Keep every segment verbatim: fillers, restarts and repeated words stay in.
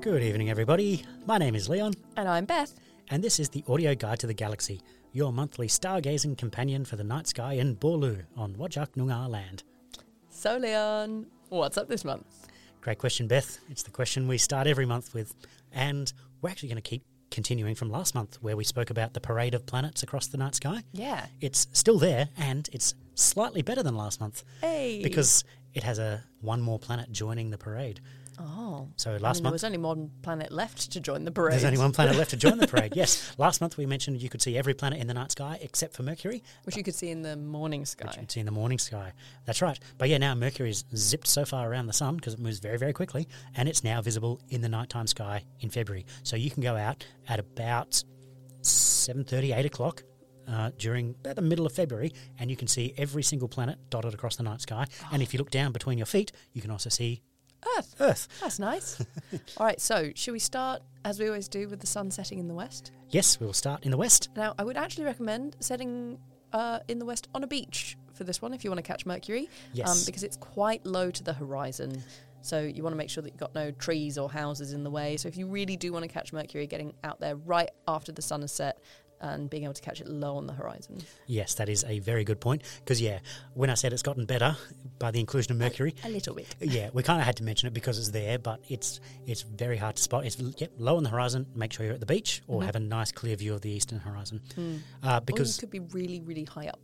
Good evening, everybody. My name is Leon. And I'm Beth. And this is the Audio Guide to the Galaxy, your monthly stargazing companion for the night sky in Borlu on Wajak Noongar land. So, Leon, what's up this month? Great question, Beth. It's the question we start every month with. And we're actually going to keep continuing from last month, where we spoke about the parade of planets across the night sky. Yeah. It's still there, and it's slightly better than last month. Hey. Because it has a one more planet joining the parade. Oh. So last I mean, month there was only one planet left to join the parade. There's only one planet left to join the parade, yes. Last month we mentioned you could see every planet in the night sky except for Mercury. Which you could see in the morning sky. Which you could see in the morning sky. That's right. But yeah, now Mercury's zipped so far around the sun because it moves very, very quickly, and it's now visible in the nighttime sky in February. So you can go out at about seven thirty, eight o'clock uh, during about the middle of February, and you can see every single planet dotted across the night sky. Oh. And if you look down between your feet, you can also see Earth. Earth. That's nice. All right, so should we start, as we always do, with the sun setting in the west? Yes, we will start in the west. Now, I would actually recommend setting uh, in the west on a beach for this one if you want to catch Mercury. Yes. Um, because it's quite low to the horizon. So you want to make sure that you've got no trees or houses in the way. So if you really do want to catch Mercury, getting out there right after the sun has set and being able to catch it low on the horizon. Yes, that is a very good point. Because, yeah, when I said it's gotten better by the inclusion of Mercury... A, a little bit. Yeah, we kind of had to mention it because it's there, but it's it's very hard to spot. It's yep, low on the horizon. Make sure you're at the beach or mm-hmm. have a nice clear view of the eastern horizon. Mm. Uh, because or you could be really, really high up.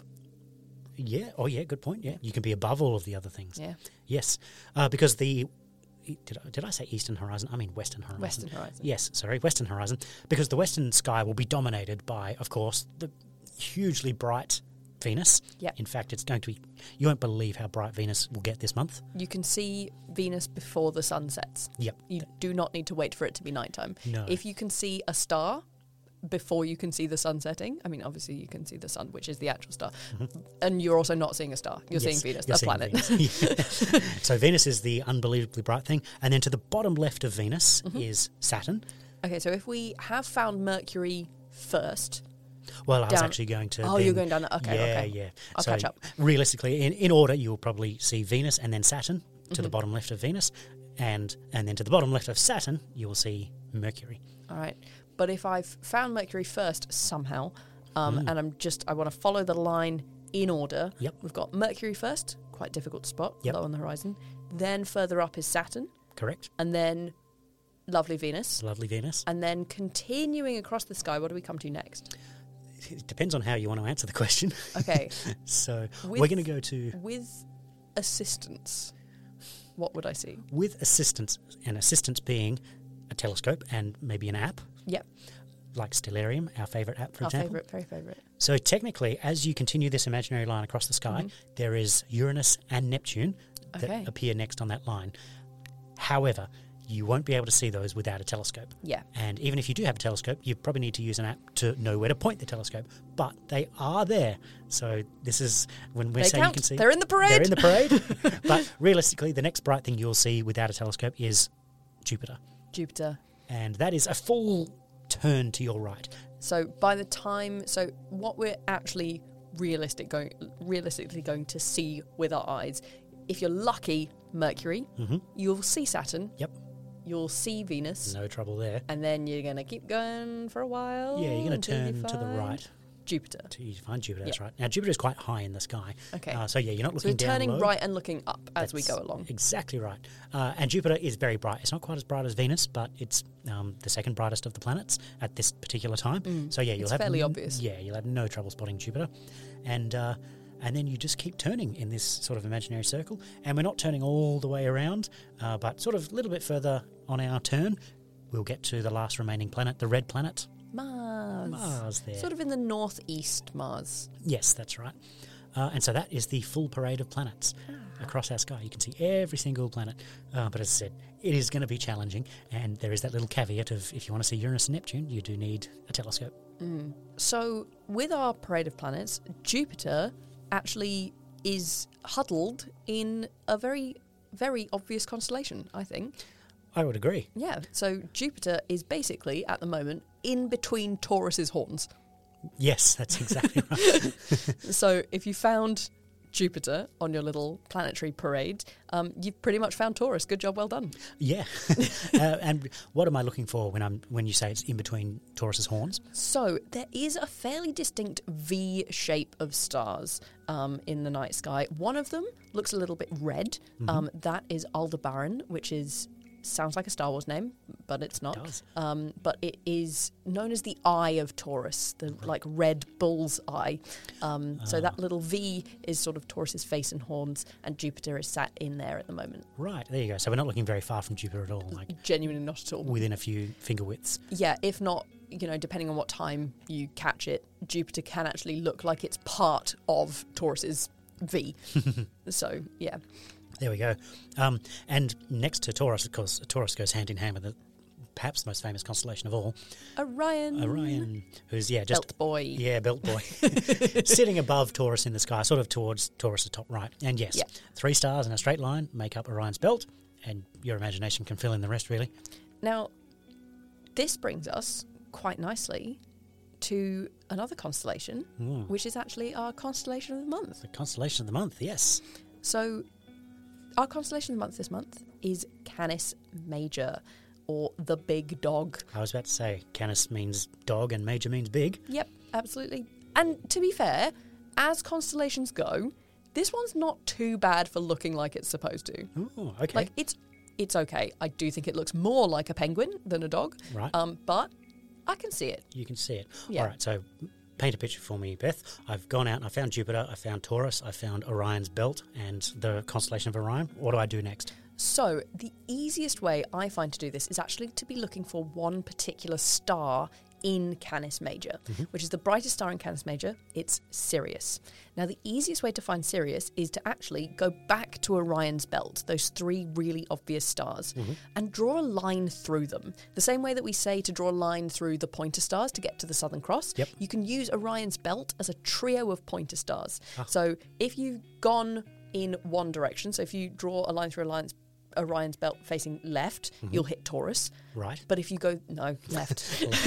Yeah, oh yeah, good point. Yeah, you can be above all of the other things. Yeah. Yes, uh, because the... Did I, did I say eastern horizon? I mean western horizon. Western horizon. Yes, sorry, western horizon. Because the western sky will be dominated by, of course, the hugely bright Venus. Yeah. In fact, it's going to be... You won't believe how bright Venus will get this month. You can see Venus before the sun sets. Yep. You do not need to wait for it to be nighttime. No. If you can see a star before you can see the sun setting, I mean, obviously you can see the sun, which is the actual star, mm-hmm. and you're also not seeing a star. You're yes, seeing Venus, a planet. Venus. Yeah. So Venus is the unbelievably bright thing. And then to the bottom left of Venus mm-hmm. is Saturn. Okay, so if we have found Mercury first... Well, I was down. actually going to... Oh, then, you're going down... Okay, yeah, okay. yeah. I'll so catch up. Realistically, in, in order, you'll probably see Venus and then Saturn to mm-hmm. the bottom left of Venus. And, and then to the bottom left of Saturn, you will see Mercury. All right. But if I've found Mercury first somehow, um, mm. and I'm just, I want to follow the line in order. Yep. We've got Mercury first, quite difficult to spot, yep. low on the horizon. Then further up is Saturn. Correct. And then lovely Venus. Lovely Venus. And then continuing across the sky, what do we come to next? It depends on how you want to answer the question. Okay. So with, we're going to go to... With assistance, what would I see? With assistance, and assistance being a telescope and maybe an app. Yep. Like Stellarium, our favourite app, for our example. Our favourite, very favourite. So technically, as you continue this imaginary line across the sky, mm-hmm. there is Uranus and Neptune that okay. appear next on that line. However, you won't be able to see those without a telescope. Yeah. And even if you do have a telescope, you probably need to use an app to know where to point the telescope. But they are there. So this is when we they say count. you can see... They're in the parade. They're in the parade. But realistically, the next bright thing you'll see without a telescope is Jupiter. Jupiter. And that is a full turn to your right. So by the time... So what we're actually realistic going, realistically going to see with our eyes, if you're lucky, Mercury, mm-hmm. you'll see Saturn. Yep. You'll see Venus. No trouble there. And then you're going to keep going for a while. Yeah, you're going to turn to the right. Jupiter. To you find Jupiter, that's yep. right. Now, Jupiter is quite high in the sky. Okay. Uh, so, yeah, you're not so looking we're turning down low. right and looking up as that's we go along. Exactly right. Uh, and Jupiter is very bright. It's not quite as bright as Venus, but it's um, the second brightest of the planets at this particular time. Mm. So, yeah, you'll it's have... fairly n- obvious. Yeah, you'll have no trouble spotting Jupiter. And... Uh, And then you just keep turning in this sort of imaginary circle. And we're not turning all the way around, uh, but sort of a little bit further on our turn, we'll get to the last remaining planet, the red planet. Mars. Mars there. Sort of in the northeast Mars. Yes, that's right. Uh, and so that is the full parade of planets ah. across our sky. You can see every single planet. Uh, but as I said, it is going to be challenging. And there is that little caveat of if you want to see Uranus and Neptune, you do need a telescope. Mm. So with our parade of planets, Jupiter... actually is huddled in a very, very obvious constellation, I think. I would agree. Yeah, so Jupiter is basically, at the moment, in between Taurus's horns. Yes, that's exactly right. So if you found Jupiter on your little planetary parade, um, you've pretty much found Taurus. Good job, well done. Yeah. uh, and what am I looking for when I'm when you say it's in between Taurus's horns? So there is a fairly distinct V shape of stars um, in the night sky. One of them looks a little bit red. Mm-hmm. Um, that is Aldebaran, which is sounds like a Star Wars name, but it's not. It does. Um, but it is known as the Eye of Taurus, the like red bull's eye. Um, Ah. So that little V is sort of Taurus's face and horns, and Jupiter is sat in there at the moment. Right, there you go. So we're not looking very far from Jupiter at all, like Genuinely not at all. within a few finger widths. Yeah, if not, you know, depending on what time you catch it, Jupiter can actually look like it's part of Taurus's V. So, yeah. There we go. Um, and next to Taurus, of course, Taurus goes hand in hand with the, perhaps the most famous constellation of all, Orion. Orion, who's, yeah, just... Belt boy. Yeah, belt boy. Sitting above Taurus in the sky, sort of towards Taurus's top right. And yes, Yeah. three stars in a straight line make up Orion's belt, and your imagination can fill in the rest, really. Now, this brings us quite nicely to another constellation, Mm. which is actually our constellation of the month. The constellation of the month, yes. So, our constellation of the month this month is Canis Major, or the Big Dog. I was about to say, Canis means dog and Major means big. Yep, absolutely. And to be fair, as constellations go, this one's not too bad for looking like it's supposed to. Ooh, okay. Like, it's it's okay. I do think it looks more like a penguin than a dog. Right. Um, but I can see it. You can see it. Yeah. All right, so paint a picture for me, Beth. I've gone out and I found Jupiter, I found Taurus, I found Orion's belt and the constellation of Orion. What do I do next? So, the easiest way I find to do this is actually to be looking for one particular star in Canis Major, Mm-hmm. which is the brightest star in Canis Major. It's Sirius. Now, the easiest way to find Sirius is to actually go back to Orion's belt, those three really obvious stars, Mm-hmm. and draw a line through them. The same way that we say to draw a line through the pointer stars to get to the Southern Cross, Yep. you can use Orion's belt as a trio of pointer stars. Ah. So, if you've gone in one direction, so if you draw a line through Orion's Orion's belt facing left, Mm-hmm. you'll hit Taurus. Right. But if you go, no, left.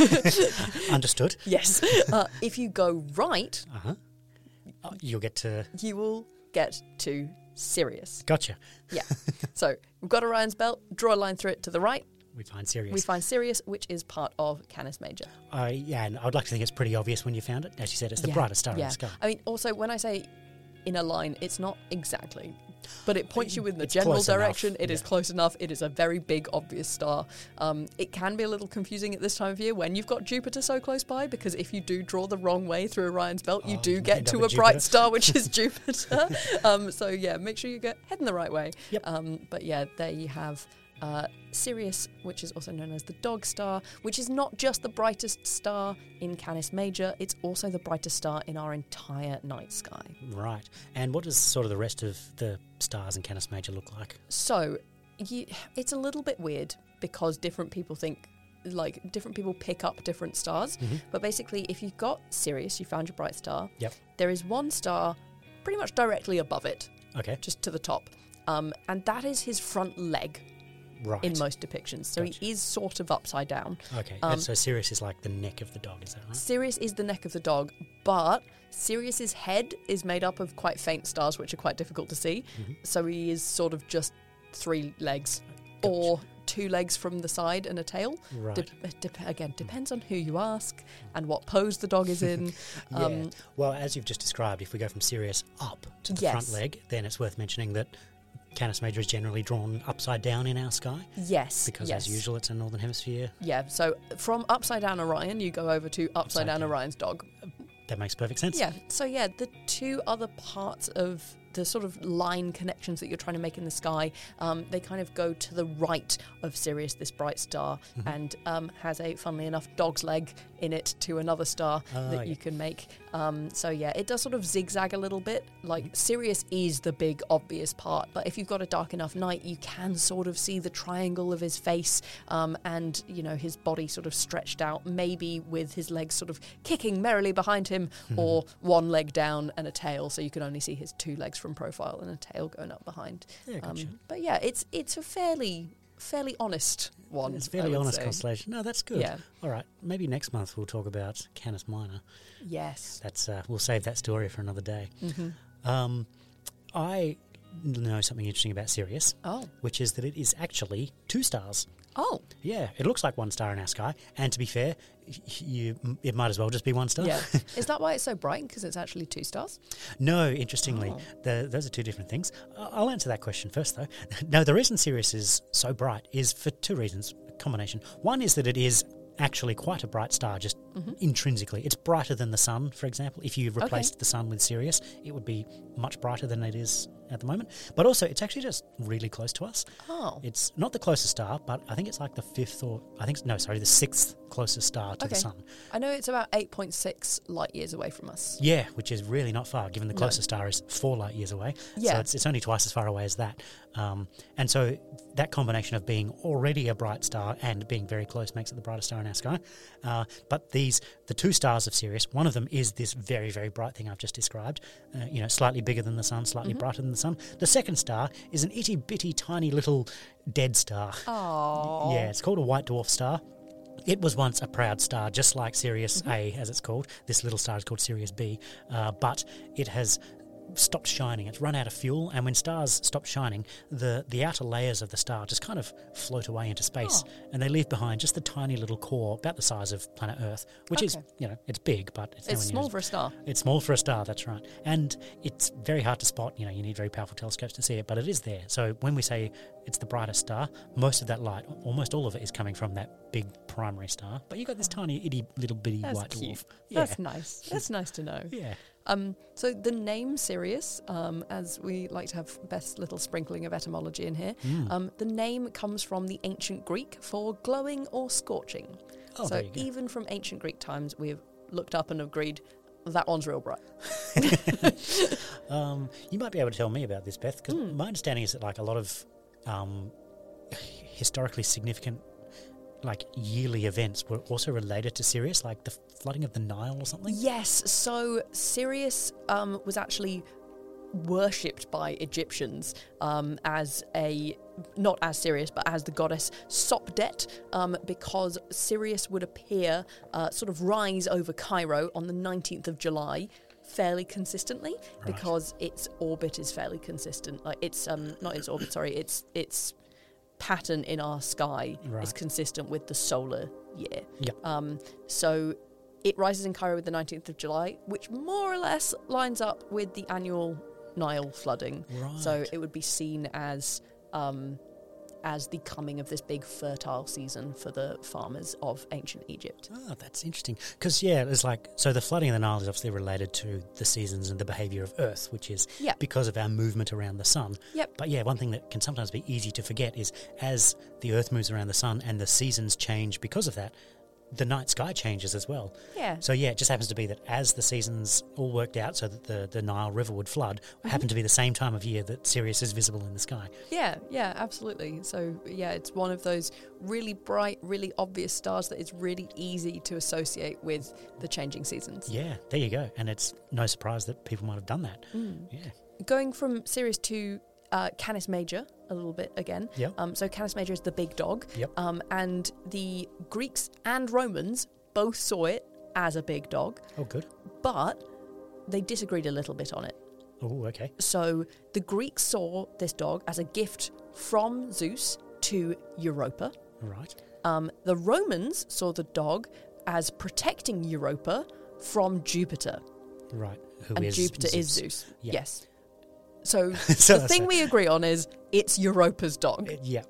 Understood. Yes. Uh, if you go right, Uh-huh. Uh, you'll get to... you will get to Sirius. Gotcha. Yeah. So we've got Orion's belt, draw a line through it to the right. We find Sirius. We find Sirius, which is part of Canis Major. I yeah, and I'd like to think it's pretty obvious when you found it. As you said, it's the Yeah, brightest star in yeah. the sky. I mean, also, when I say in a line, it's not exactly, but it points you in the It's general close enough, direction. It is yeah. close enough. It is a very big, obvious star. Um, it can be a little confusing at this time of year when you've got Jupiter so close by, because if you do draw the wrong way through Orion's belt, you Oh, do you get end to up a at bright Jupiter. star, which is Jupiter. um, so, yeah, make sure you get heading the right way. Yep. Um, but, yeah, there you have uh, Sirius, which is also known as the Dog Star, which is not just the brightest star in Canis Major, it's also the brightest star in our entire night sky. Right. And what does sort of the rest of the stars in Canis Major look like? So, you, it's a little bit weird because different people think, like, different people pick up different stars. Mhm. But basically, if you've got Sirius, you found your bright star, Yep. there is one star pretty much directly above it, Okay. just to the top. Um, and that is his front leg Right. in most depictions. So Gotcha. he is sort of upside down. Okay. um, and so Sirius is like the neck of the dog, is that right? Sirius is the neck of the dog, but Sirius's head is made up of quite faint stars, which are quite difficult to see. Mhm. So he is sort of just three legs, Gotcha. or two legs from the side and a tail. Right. Dep- dep- again, depends on who you ask and what pose the dog is in. Yeah. Um, Well, as you've just described, if we go from Sirius up to the Yes. front leg, then it's worth mentioning that Canis Major is generally drawn upside down in our sky yes, because, yes. as usual, it's a northern hemisphere. Yeah, so from upside down Orion, you go over to upside, Upside down, down. Orion's dog. That makes perfect sense. Yeah, so yeah, the two other parts of the sort of line connections that you're trying to make in the sky, um, they kind of go to the right of Sirius, this bright star, Mm-hmm. and um, has a, funnily enough, dog's leg in it to another star Ah, that yeah. you can make. Um, so yeah, it does sort of zigzag a little bit. Like, Sirius is the big obvious part, but if you've got a dark enough night, you can sort of see the triangle of his face, um, and, you know, his body sort of stretched out, maybe with his legs sort of kicking merrily behind him, or one leg down and a tail, so you can only see his two legs from profile and a tail going up behind. Yeah, gotcha. Um, but yeah, it's it's a fairly fairly honest one. It's a I fairly would honest say. constellation. No, that's good. Yeah. All right. Maybe next month we'll talk about Canis Minor. Yes. That's uh, we'll save that story for another day. hmm Um, I know something interesting about Sirius, Oh. which is that it is actually two stars. Oh. Yeah, it looks like one star in our sky. And to be fair, you it might as well just be one star. Yeah. Is that why it's so bright? Because it's actually two stars? No, interestingly, Oh. the, those are two different things. I- I'll answer that question first, though. No, the reason Sirius is so bright is for two reasons, a combination. One is that it is actually quite a bright star, just Mm-hmm. intrinsically. It's brighter than the sun, for example. If you replaced Okay. the sun with Sirius, it would be much brighter than it is at the moment. But also, it's actually just really close to us. Oh. It's not the closest star, but I think it's like the fifth or, I think, no, sorry, the sixth closest star to the Okay. sun. I know it's about eight point six light years away from us. Yeah, which is really not far, given the No. closest star is four light years away. Yeah. So it's, it's only twice as far away as that. Um, and so that combination of being already a bright star and being very close makes it the brightest star in our sky. Uh, but these, the two stars of Sirius, one of them is this very, very bright thing I've just described, uh, you know, slightly bigger than the sun, slightly Mm-hmm. brighter than the sun. The second star is an itty-bitty tiny little dead star. Oh. Yeah, it's called a white dwarf star. It was once a proud star, just like Sirius Mm-hmm. A, as it's called. This little star is called Sirius B, uh, but it has stopped shining. It's run out of fuel, and when stars stop shining, the, the outer layers of the star just kind of float away into space, Oh. and they leave behind just the tiny little core, about the size of planet Earth, which is, Okay. you know, it's big, but it's, It's nowhere near small as- for a star. It's small for a star, that's right. And it's very hard to spot. You know, you need very powerful telescopes to see it, but it is there. So when we say it's the brightest star, most of that light, almost all of it, is coming from that big primary star. But you've got this tiny, itty, little bitty That's white cute. dwarf. Yeah. That's nice. That's nice to know. Yeah. Um, so the name Sirius, um, as we like to have best little sprinkling of etymology in here, Mm. um, the name comes from the ancient Greek for glowing or scorching. Oh, so there you go. even from ancient Greek times, we've looked up and agreed that one's real bright. Um, you might be able to tell me about this, Beth, because Mm. my understanding is that like a lot of um, historically significant like yearly events were also related to Sirius, like the flooding of the Nile or something. Yes, so Sirius um, was actually worshipped by Egyptians um, as a, not as Sirius, but as the goddess Sopdet, um, because Sirius would appear, uh, sort of rise over Cairo on the nineteenth of July fairly consistently, because its orbit is fairly consistent. Like it's um not its orbit, sorry, its its pattern in our sky is Right. consistent with the solar year. Yep. Um, so it rises in Cairo with the nineteenth of July, which more or less lines up with the annual Nile flooding. Right. So it would be seen as um, as the coming of this big fertile season for the farmers of ancient Egypt. Oh, that's interesting. Because, yeah, it's like, so the flooding of the Nile is obviously related to the seasons and the behaviour of Earth, which is Yeah. because of our movement around the sun. Yep. But yeah, one thing that can sometimes be easy to forget is as the Earth moves around the sun and the seasons change because of that, the night sky changes as well. Yeah. So yeah, it just happens to be that as the seasons all worked out so that the, the Nile River would flood, happened to be the same time of year that Sirius is visible in the sky. Yeah, yeah, absolutely. So, yeah, it's one of those really bright, really obvious stars that is really easy to associate with the changing seasons. Yeah, there you go. And it's no surprise that people might have done that. Mm. Yeah. Going from Sirius to uh, Canis Major a little bit again. Yep. Um, so Canis Major is the big dog. Yep. Um, and the Greeks and Romans both saw it as a big dog, Oh, good. but they disagreed a little bit on it. Oh, okay. So the Greeks saw this dog as a gift from Zeus to Europa. All right. Um, the Romans saw the dog as protecting Europa from Jupiter. Right. Who And is Jupiter is Zeus? Zeus. Yeah. Yes. So, So- the thing so- we agree on is it's Europa's dog. Uh, yeah.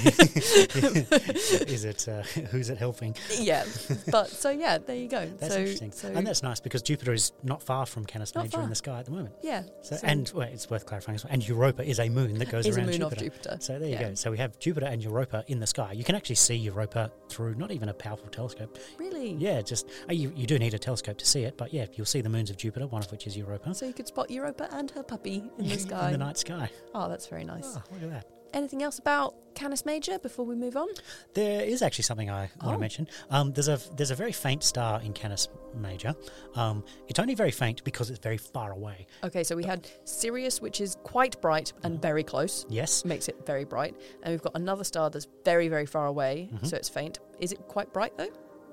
Is it, uh, who's it helping? Yeah. But, so yeah, there you go. That's so, interesting. So, And that's nice because Jupiter is not far from Canis Not Major in far. the sky at the moment. yeah. So, so and well, it's worth clarifying as well. And Europa is a moon that goes is a around moon Jupiter. of Jupiter. So there you Yeah. go. So we have Jupiter and Europa in the sky. You can actually see Europa through not even a powerful telescope. Really? Yeah, just uh, you, you do need a telescope to see it, but yeah, you'll see the moons of Jupiter, one of which is Europa. So you could spot Europa and her puppy in the sky. In the night sky. Oh, that's very nice. Oh, look at that. Anything else about Canis Major before we move on? There is actually something I want Oh. to mention. Um, there's a there's a very faint star in Canis Major. Um, it's only very faint because it's very far away. Okay, so we had Sirius, which is quite bright and very close. Yes. Makes it very bright. And we've got another star that's very, very far away, Mhm. so it's faint. Is it quite bright, though?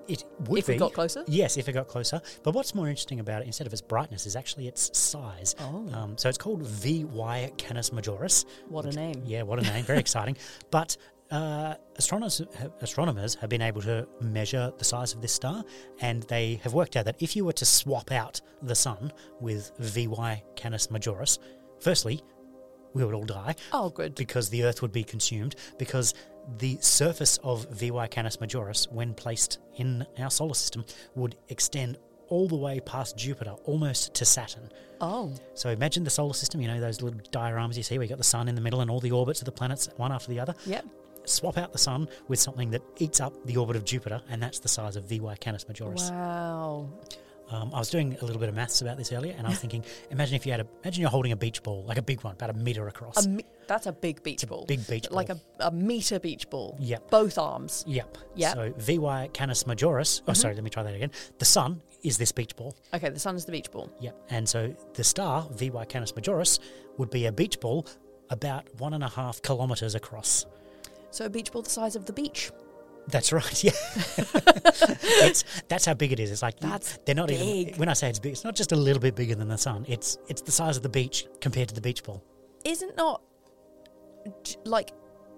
It would If be. we got closer? Yes, if it got closer. But what's more interesting about it, instead of its brightness, is actually its size. Oh. Um, so it's called V Y Canis Majoris. What a name. Yeah, what a name. Very exciting. But uh, astronomers, astronomers have been able to measure the size of this star, and they have worked out that if you were to swap out the sun with V Y Canis Majoris, firstly, we would all die. Oh, good. Because the Earth would be consumed, because the surface of V Y Canis Majoris, when placed in our solar system, would extend all the way past Jupiter, almost to Saturn. Oh. So imagine the solar system, you know, those little dioramas you see, where you got the sun in the middle and all the orbits of the planets, one after the other. Yep. Swap out the sun with something that eats up the orbit of Jupiter, and that's the size of V Y Canis Majoris. Wow. Um, I was doing a little bit of maths about this earlier, and I was thinking, imagine if you had a, imagine you're holding a beach ball, like a big one, about a metre across. A me- that's a big beach a ball. big beach Like ball. a, a metre beach ball. Yep. Both arms. Yep. Yep. So V Y Canis Majoris, oh, sorry, let me try that again. The sun is this beach ball. Okay, the sun is the beach ball. Yep. And so the star, V Y Canis Majoris, would be a beach ball about one and a half kilometres across. So a beach ball the size of the beach. That's right, yeah. it's, that's how big it is. It's like, That's they're not big. even, when I say it's big, it's not just a little bit bigger than the sun. It's it's the size of the beach compared to the beach ball. Isn't not, j- like,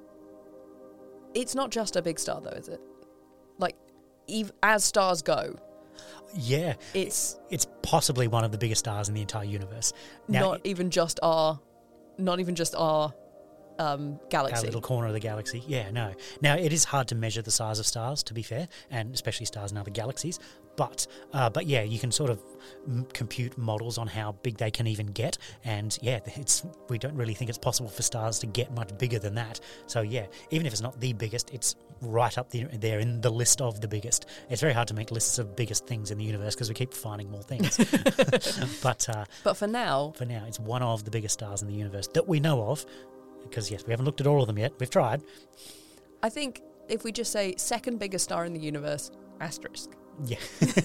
it's not just a big star though, is it? Like, ev- as stars go, Yeah. it's It's possibly one of the biggest stars in the entire universe. Now, not even just our, not even just our um, our galaxy. little corner of the galaxy. Yeah, no. Now, it is hard to measure the size of stars, to be fair, and especially stars in other galaxies. But, uh, but yeah, you can sort of m- compute models on how big they can even get. And yeah, it's we don't really think it's possible for stars to get much bigger than that. So yeah, even if it's not the biggest, it's right up there, there in the list of the biggest. It's very hard to make lists of biggest things in the universe because we keep finding more things. but uh, But for now, for now, it's one of the biggest stars in the universe that we know of. Because, yes, we haven't looked at all of them yet. We've tried. I think if we just say second biggest star in the universe, asterisk. Yeah.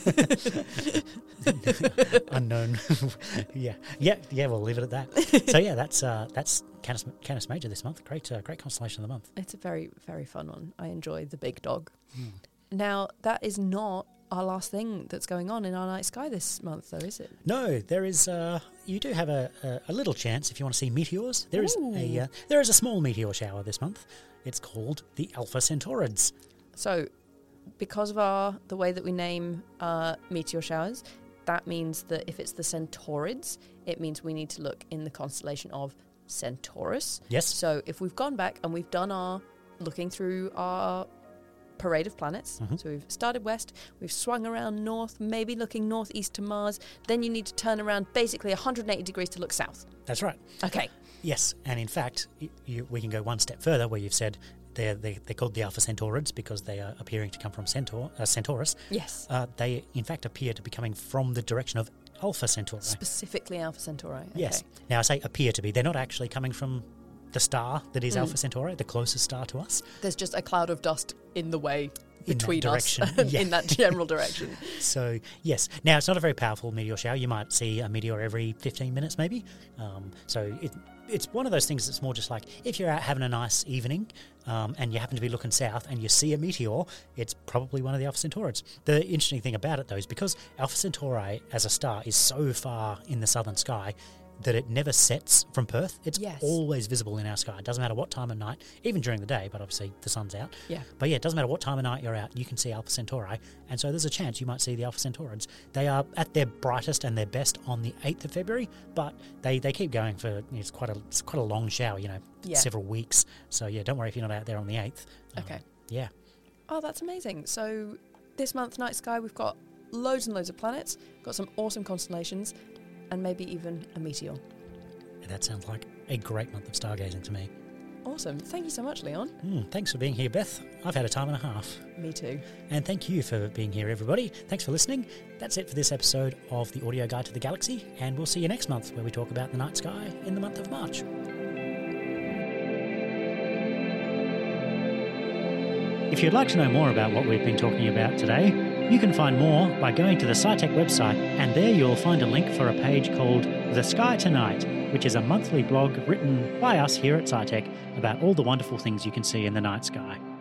Unknown. yeah. Yeah, yeah, we'll leave it at that. So, yeah, that's uh, that's Canis, Canis Major this month. Great uh, great constellation of the month. It's a very, very fun one. I enjoy the big dog. Mm. Now, that is not our last thing that's going on in our night sky this month, though, is it? No, there is. Uh, you do have a, a, a little chance if you want to see meteors. There is Ooh. a uh, there is a small meteor shower this month. It's called the Alpha Centaurids. So, because of our the way that we name uh, meteor showers, that means that if it's the Centaurids, it means we need to look in the constellation of Centaurus. Yes. So, if we've gone back and we've done our looking through our parade of planets, Mhm. so we've started west, we've swung around north, maybe looking northeast to Mars, then you need to turn around basically one hundred eighty degrees to look south. That's right. Okay. Yes, and in fact, y you, we can go one step further where you've said they're, they, they're called the Alpha Centaurids because they are appearing to come from Centaur, uh, Centaurus. Yes. Uh, they, in fact, appear to be coming from the direction of Alpha Centauri. Specifically Alpha Centauri. Okay. Yes. Now, I say appear to be. They're not actually coming from the star that is Mm. Alpha Centauri, the closest star to us. There's just a cloud of dust in the way In that between us direction, yeah. in that general direction. So, yes. Now, it's not a very powerful meteor shower. You might see a meteor every fifteen minutes, maybe. Um, so, it, it's one of those things that's more just like if you're out having a nice evening um, and you happen to be looking south and you see a meteor, it's probably one of the Alpha Centaurids. The interesting thing about it, though, is because Alpha Centauri as a star is so far in the southern sky that it never sets from Perth. It's Yes. always visible in our sky. It doesn't matter what time of night, even during the day, but obviously the sun's out. Yeah. But yeah, it doesn't matter what time of night you're out, you can see Alpha Centauri. And so there's a chance you might see the Alpha Centaurids. They are at their brightest and their best on the eighth of February, but they, they keep going for, it's quite a it's quite a long shower, you know, Yeah. several weeks. So yeah, don't worry if you're not out there on the eighth. Um, Okay. Yeah. Oh, that's amazing. So this month, Night Sky, we've got loads and loads of planets, got some awesome constellations, and maybe even a meteor. That sounds like a great month of stargazing to me. Awesome. Thank you so much, Leon. Mm, thanks for being here, Beth. I've had a time and a half. Me too. And thank you for being here, everybody. Thanks for listening. That's it for this episode of the Audio Guide to the Galaxy, and we'll see you next month where we talk about the night sky in the month of March. If you'd like to know more about what we've been talking about today, you can find more by going to the SciTech website, and there you'll find a link for a page called The Sky Tonight, which is a monthly blog written by us here at SciTech about all the wonderful things you can see in the night sky.